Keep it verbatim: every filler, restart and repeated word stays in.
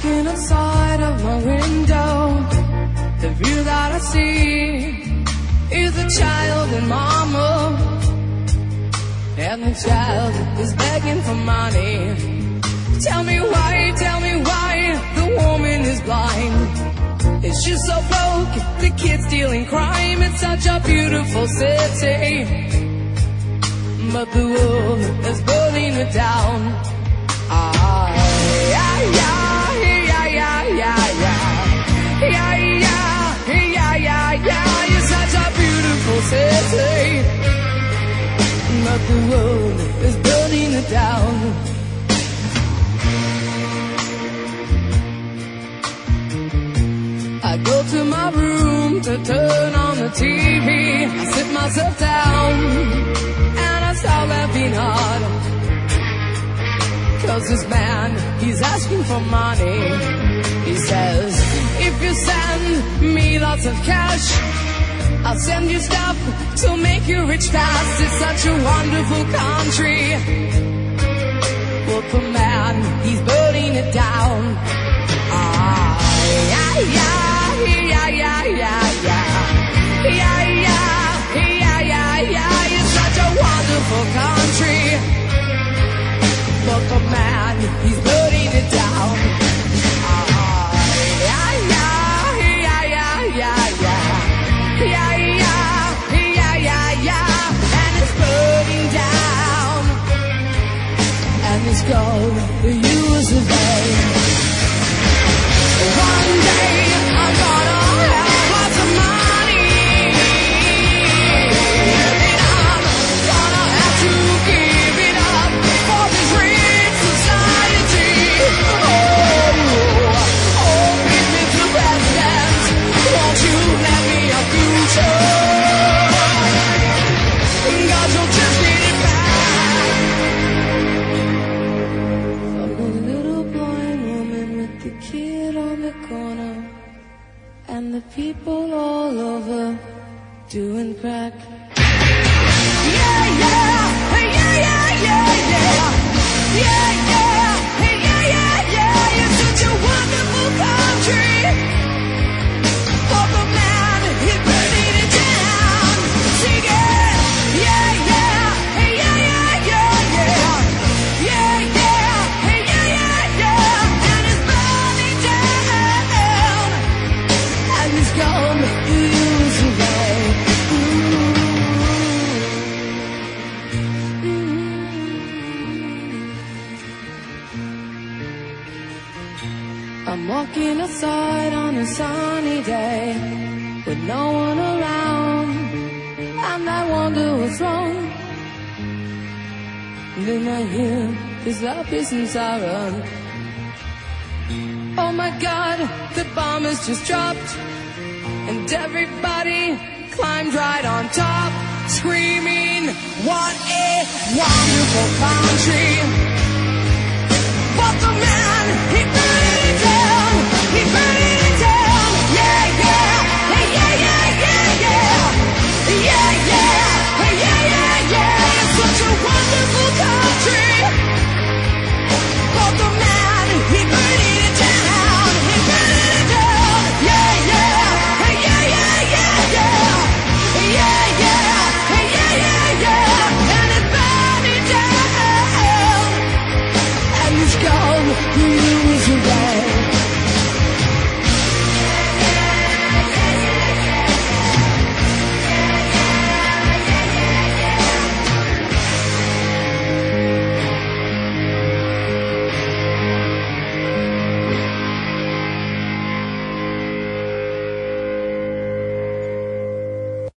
walking outside of my window, the view that I see is a child and mama, and the child is begging for money. Tell me why, tell me why the woman is blind. It's just so broke, the kid's dealing crime. It's such a beautiful city, but the world is burning it down. Ah, yeah, yeah, yeah, yeah, yeah, yeah, yeah, yeah, yeah, yeah, yeah. It's such a beautiful city, but the world is burning it down. I go to my room to turn on the T V. I sit myself down and I start laughing hard, 'cause this man, he's asking for money. He says, if you send me lots of cash, I'll send you stuff to make you rich fast. It's such a wonderful country, but the man, he's burning it down. Ah, yeah, yeah, yeah, yeah, yeah, yeah, yeah, yeah, yeah, yeah, yeah. It's such a wonderful country, but the man, he's burning it down. Ah, yeah, yeah, yeah, yeah, yeah, yeah, yeah, yeah, yeah, yeah, and it's burning down, and it's gone the use of day. One day I'm gonna have lots of money, and I'm gonna have to give it up for this rich society. Oh, oh, give me the president, won't you let me a future? God, you'll just get it back. From the little blind woman with the kid on the corner, and the people all over doing crack. Yeah, yeah, hey, yeah, yeah, yeah, yeah, yeah, yeah, hey, yeah, yeah, yeah. It's such a wonderful country, but the man, he's burning it down. Sing it, yeah, yeah, hey, yeah, yeah, yeah, yeah, yeah, yeah, hey, yeah, yeah, yeah, and it's burning down, and it's gone to use away. I'm walking outside on a sunny day with no one around, and I wonder what's wrong. Then I hear this loud business siren. Oh my God, the bomb has just dropped, and everybody climbed right on top, screaming, what a wonderful country. But the man